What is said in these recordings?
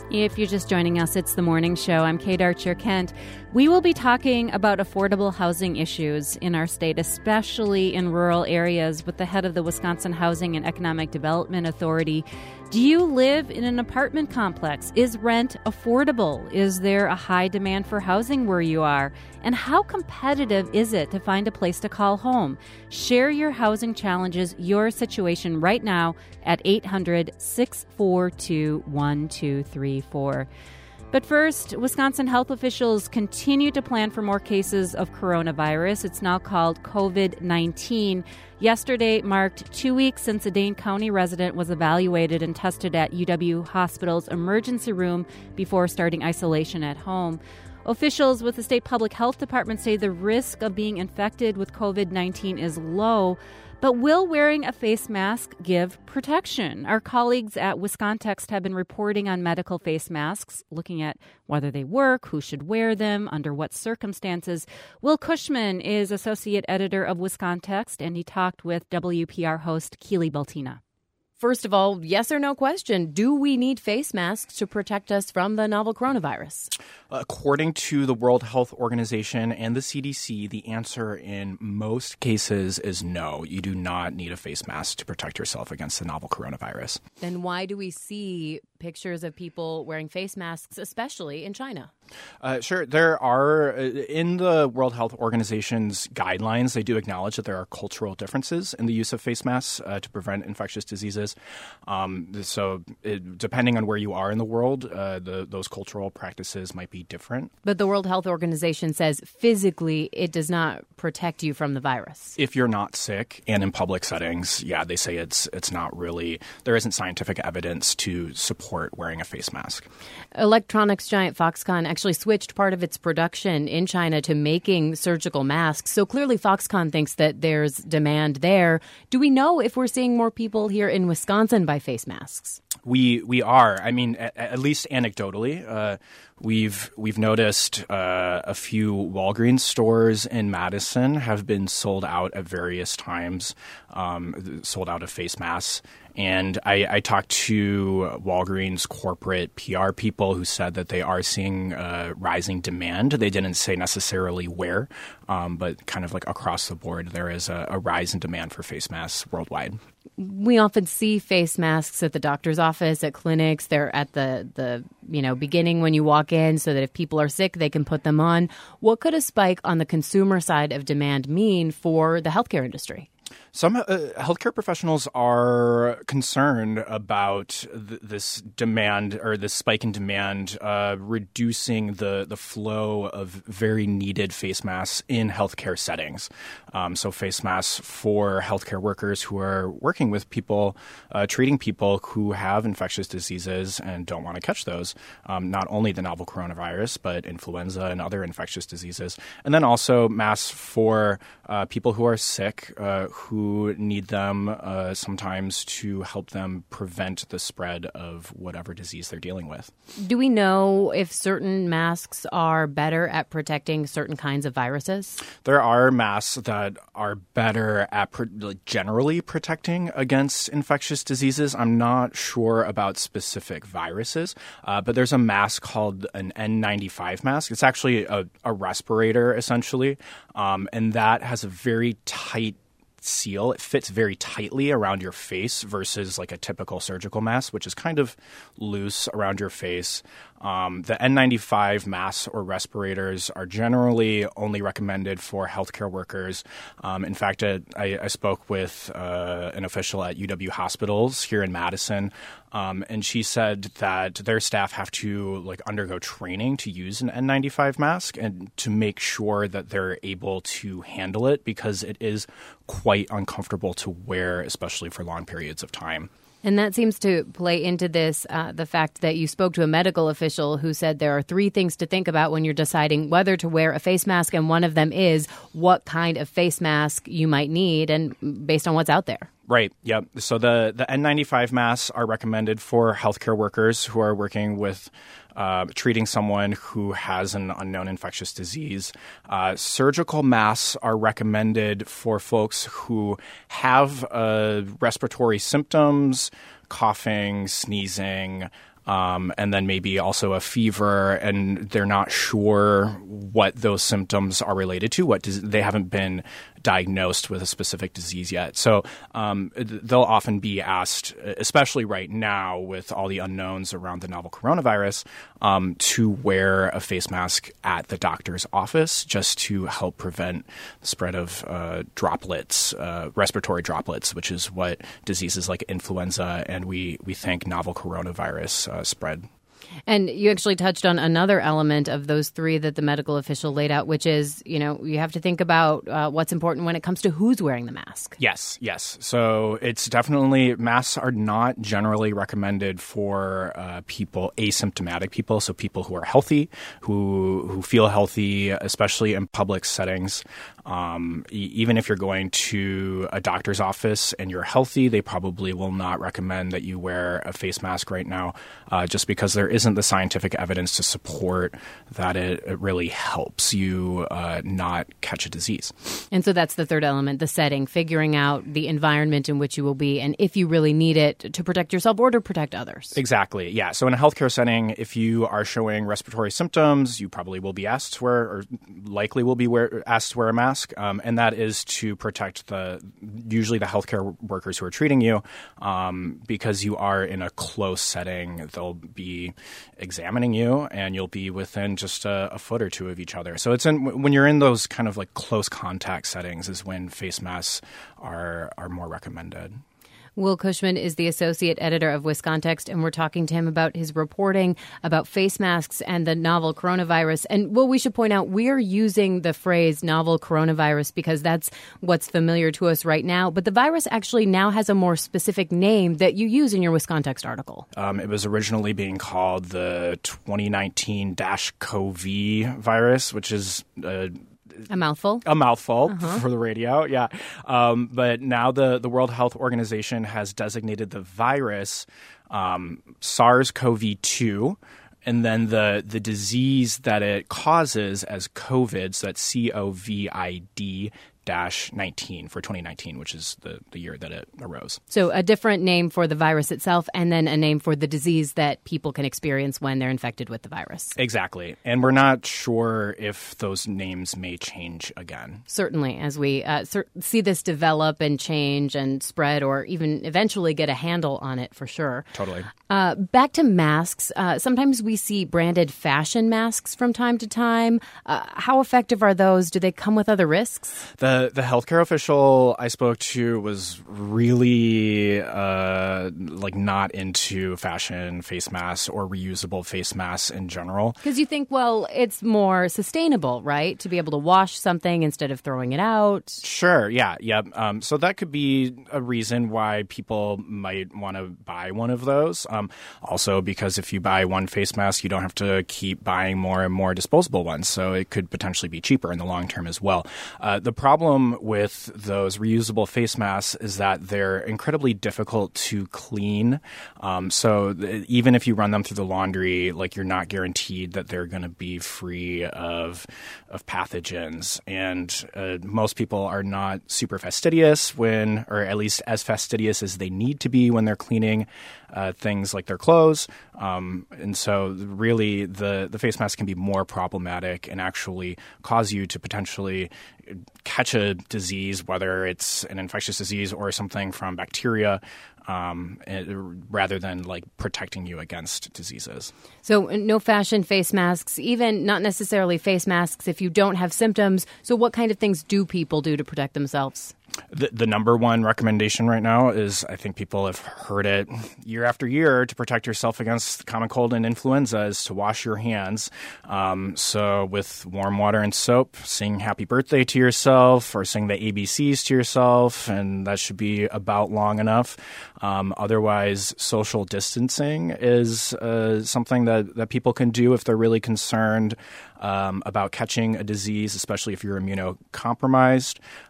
If you're just joining us, it's The Morning Show. I'm Kate Archer-Kent. We will be talking about affordable housing issues in our state, especially in rural areas, with the head of the Wisconsin Housing and Economic Development Authority. Do you live in an apartment complex? Is rent affordable? Is there a high demand for housing where you are? And how competitive is it to find a place to call home? Share your housing challenges, your situation right now at 800-642-1234. But first, Wisconsin health officials continue to plan for more cases of coronavirus. It's now called COVID-19. Yesterday marked 2 weeks since a Dane County resident was evaluated and tested at UW Hospital's emergency room before starting isolation at home. Officials with the state public health department say the risk of being infected with COVID-19 is low. But will wearing a face mask give protection? Our colleagues at Wiscontext have been reporting on medical face masks, looking at whether they work, who should wear them, under what circumstances. Will Cushman is associate editor of Wiscontext, and he talked with WPR host Keely Baltina. First of all, yes or no question, do we need face masks to protect us from the novel coronavirus? According to the World Health Organization and the CDC, the answer in most cases is no. You do not need a face mask to protect yourself against the novel coronavirus. Then why do we see pictures of people wearing face masks, especially in China? Sure. There are, in the World Health Organization's guidelines, they do acknowledge that there are cultural differences in the use of face masks to prevent infectious diseases. Depending on where you are in the world, those cultural practices might be different. But the World Health Organization says physically it does not protect you from the virus. If you're not sick and in public settings, they say it's not really, there isn't scientific evidence to support wearing a face mask. Electronics giant Foxconn actually switched part of its production in China to making surgical masks. So clearly Foxconn thinks that there's demand there. Do we know if we're seeing more people here in Wisconsin buy face masks? We are. I mean, at least anecdotally, we've noticed a few Walgreens stores in Madison have been sold out at various times, sold out of face masks. And I talked to Walgreens corporate PR people who said that they are seeing rising demand. They didn't say necessarily where, but kind of like across the board, there is a rise in demand for face masks worldwide. We often see face masks at the doctor's office, at clinics. They're at the beginning when you walk in so that if people are sick, they can put them on. What could a spike on the consumer side of demand mean for the healthcare industry? Some healthcare professionals are concerned about this demand or this spike in demand, reducing the flow of very needed face masks in healthcare settings. So face masks for healthcare workers who are working with people, treating people who have infectious diseases and don't want to catch those, not only the novel coronavirus, but influenza and other infectious diseases. And then also masks for people who are sick, who need them sometimes to help them prevent the spread of whatever disease they're dealing with. Do we know if certain masks are better at protecting certain kinds of viruses? There are masks that are better at generally protecting against infectious diseases. I'm not sure about specific viruses, but there's a mask called an N95 mask. It's actually a respirator, essentially, and that has a very tight seal. It fits very tightly around your face versus like a typical surgical mask, which is kind of loose around your face. The N95 masks or respirators are generally only recommended for healthcare workers. In fact, I spoke with an official at UW Hospitals here in Madison, and she said that their staff have to undergo training to use an N95 mask and to make sure that they're able to handle it because it is quite uncomfortable to wear, especially for long periods of time. And that seems to play into this, the fact that you spoke to a medical official who said there are three things to think about when you're deciding whether to wear a face mask, and one of them is what kind of face mask you might need and based on what's out there. Right. Yep. So the N95 masks are recommended for healthcare workers who are working with treating someone who has an unknown infectious disease. Surgical masks are recommended for folks who have respiratory symptoms, coughing, sneezing, and then maybe also a fever, and they're not sure what those symptoms are related to. They haven't been diagnosed with a specific disease yet. So they'll often be asked, especially right now with all the unknowns around the novel coronavirus, to wear a face mask at the doctor's office just to help prevent the spread of droplets, respiratory droplets, which is what diseases like influenza and we think novel coronavirus spread. And you actually touched on another element of those three that the medical official laid out, which is, you have to think about what's important when it comes to who's wearing the mask. Yes. So it's definitely, masks are not generally recommended for asymptomatic people, so people who are healthy, who feel healthy, especially in public settings. Even if you're going to a doctor's office and you're healthy, they probably will not recommend that you wear a face mask right now, just because there isn't the scientific evidence to support that it really helps you not catch a disease. And so that's the third element, the setting, figuring out the environment in which you will be and if you really need it to protect yourself or to protect others. Exactly, yeah. So in a healthcare setting, if you are showing respiratory symptoms, you probably will be asked to wear, or likely will be asked to wear a mask, and that is to protect usually the healthcare workers who are treating you, because you are in a close setting. They'll be examining you, and you'll be within just a foot or two of each other. So when you're in those kind of like close contact settings is when face masks are more recommended. Will Cushman is the associate editor of WisContext, and we're talking to him about his reporting about face masks and the novel coronavirus. And, Will, we should point out, we're using the phrase novel coronavirus because that's what's familiar to us right now. But the virus actually now has a more specific name that you use in your WisContext article. It was originally being called the 2019-CoV virus, which is a mouthful. For the radio, yeah. But now the World Health Organization has designated the virus SARS-CoV-2, and then the disease that it causes as COVID, so that's COVID-19 for 2019, which is the year that it arose. So a different name for the virus itself, and then a name for the disease that people can experience when they're infected with the virus. Exactly. And we're not sure if those names may change again. Certainly, as we see this develop and change and spread, or even eventually get a handle on it, for sure. Totally. Back to masks. Sometimes we see branded fashion masks from time to time. How effective are those? Do they come with other risks? The healthcare official I spoke to was really not into fashion face masks or reusable face masks in general. Because you think, well, it's more sustainable, right? To be able to wash something instead of throwing it out. Sure, yeah. So that could be a reason why people might want to buy one of those. Also, because if you buy one face mask, you don't have to keep buying more and more disposable ones. So it could potentially be cheaper in the long term as well. The problem with those reusable face masks is that they're incredibly difficult to clean. Even if you run them through the laundry, you're not guaranteed that they're going to be free of pathogens. And most people are not super fastidious or at least as fastidious as they need to be when they're cleaning things like their clothes. And so really the face mask can be more problematic and actually cause you to potentially catch a disease, whether it's an infectious disease or something from bacteria, rather than protecting you against diseases. So no fashion face masks, even not necessarily face masks if you don't have symptoms. So what kind of things do people do to protect themselves? The number one recommendation right now is, I think people have heard it year after year, to protect yourself against the common cold and influenza is to wash your hands. So with warm water and soap, sing happy birthday to yourself or sing the ABCs to yourself, and that should be about long enough. Otherwise, social distancing is something that people can do if they're really concerned about catching a disease, especially if you're immunocompromised.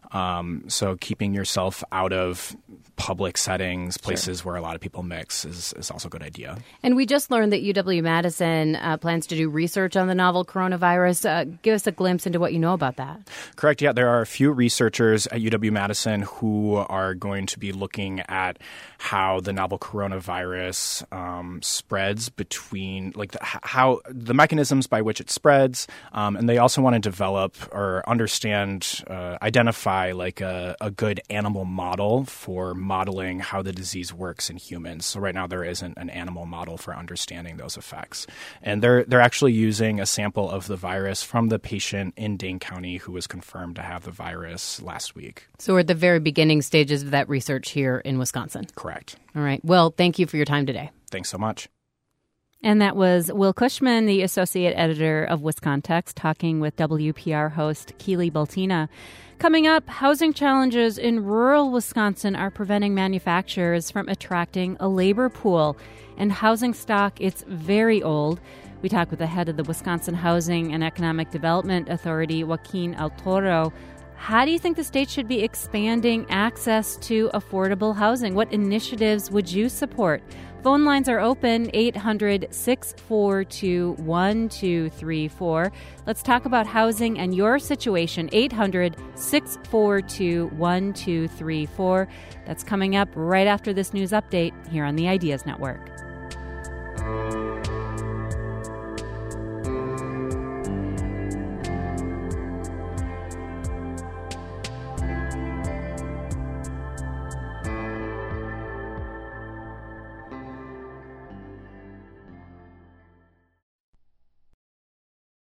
So keeping yourself out of public settings, places where a lot of people mix is also a good idea. And we just learned that UW-Madison plans to do research on the novel coronavirus. Give us a glimpse into what you know about that. Correct. Yeah, there are a few researchers at UW-Madison who are going to be looking at how the novel coronavirus spreads between, how the mechanisms by which it spreads. And they also want to develop or understand, identify a good animal model for modeling how the disease works in humans. So right now there isn't an animal model for understanding those effects. And they're actually using a sample of the virus from the patient in Dane County who was confirmed to have the virus last week. So we're at the very beginning stages of that research here in Wisconsin. Correct. All right. Well, thank you for your time today. Thanks so much. And that was Will Cushman, the associate editor of WisContext, talking with WPR host Keely Baltina. Coming up, housing challenges in rural Wisconsin are preventing manufacturers from attracting a labor pool. And housing stock, it's very old. We talk with the head of the Wisconsin Housing and Economic Development Authority, Joaquin Altoro. How do you think the state should be expanding access to affordable housing? What initiatives would you support? Phone lines are open, 800-642-1234. Let's talk about housing and your situation, 800-642-1234. That's coming up right after this news update here on the Ideas Network.